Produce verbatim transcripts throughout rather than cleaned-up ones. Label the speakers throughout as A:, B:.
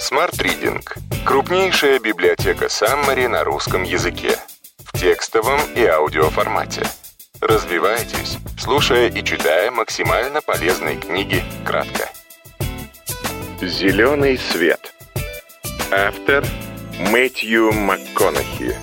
A: Smart Reading – крупнейшая библиотека Summary на русском языке. В текстовом и аудиоформате. Развивайтесь, слушая и читая максимально полезные книги кратко. «Зеленый свет». Автор Мэтью МакКонахи.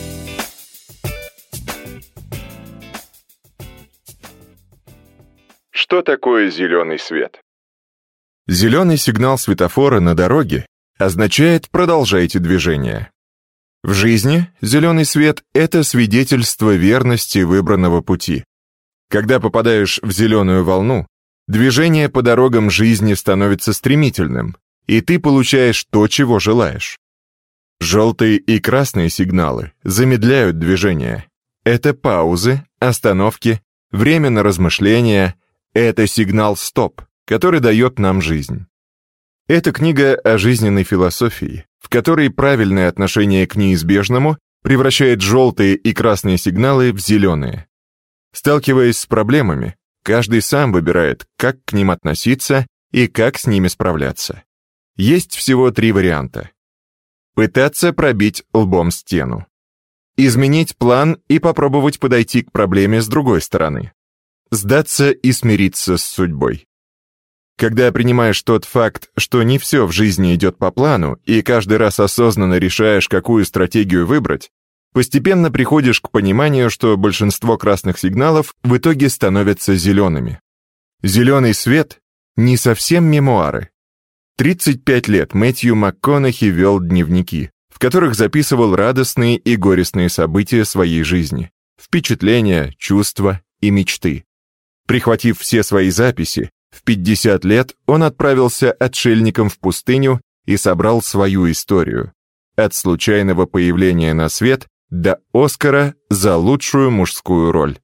A: Что такое зеленый свет?
B: Зеленый сигнал светофора на дороге означает «продолжайте движение». В жизни зеленый свет — это свидетельство верности выбранного пути. Когда попадаешь в зеленую волну, движение по дорогам жизни становится стремительным, и ты получаешь то, чего желаешь. Желтые и красные сигналы замедляют движение. Это паузы, остановки, время на размышления. Это сигнал «стоп», который дает нам жизнь. Это книга о жизненной философии, в которой правильное отношение к неизбежному превращает желтые и красные сигналы в зеленые. Сталкиваясь с проблемами, каждый сам выбирает, как к ним относиться и как с ними справляться. Есть всего три варианта. Пытаться пробить лбом стену. Изменить план и попробовать подойти к проблеме с другой стороны. Сдаться и смириться с судьбой. Когда принимаешь тот факт, что не все в жизни идет по плану, и каждый раз осознанно решаешь, какую стратегию выбрать, постепенно приходишь к пониманию, что большинство красных сигналов в итоге становятся зелеными. «Зеленый свет» — не совсем мемуары. тридцать пять лет Мэтью МакКонахи вел дневники, в которых записывал радостные и горестные события своей жизни, впечатления, чувства и мечты. Прихватив все свои записи, в пятьдесят лет он отправился отшельником в пустыню и собрал свою историю. От случайного появления на свет до Оскара за лучшую мужскую роль.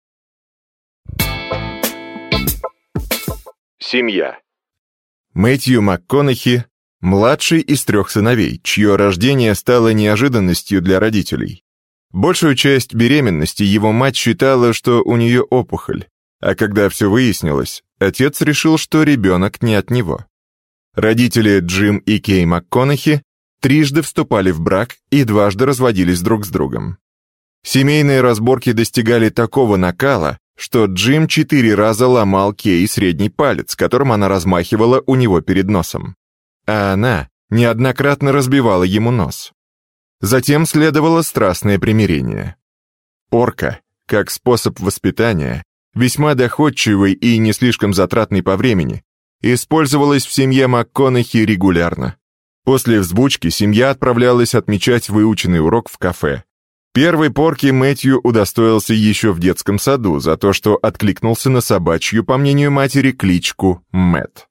A: Семья.
B: Мэтью МакКонахи – младший из трех сыновей, чье рождение стало неожиданностью для родителей. Большую часть беременности его мать считала, что у нее опухоль, а когда все выяснилось, отец решил, что ребенок не от него. Родители Джим и Кей МакКонахи трижды вступали в брак и дважды разводились друг с другом. Семейные разборки достигали такого накала, что Джим четыре раза ломал Кей средний палец, которым она размахивала у него перед носом. А она неоднократно разбивала ему нос. Затем следовало страстное примирение. Порка, как способ воспитания, весьма доходчивый и не слишком затратный по времени, использовалась в семье МакКонахи регулярно. После взбучки семья отправлялась отмечать выученный урок в кафе. Первой порки Мэтью удостоился еще в детском саду за то, что откликнулся на собачью, по мнению матери, кличку Мэтт.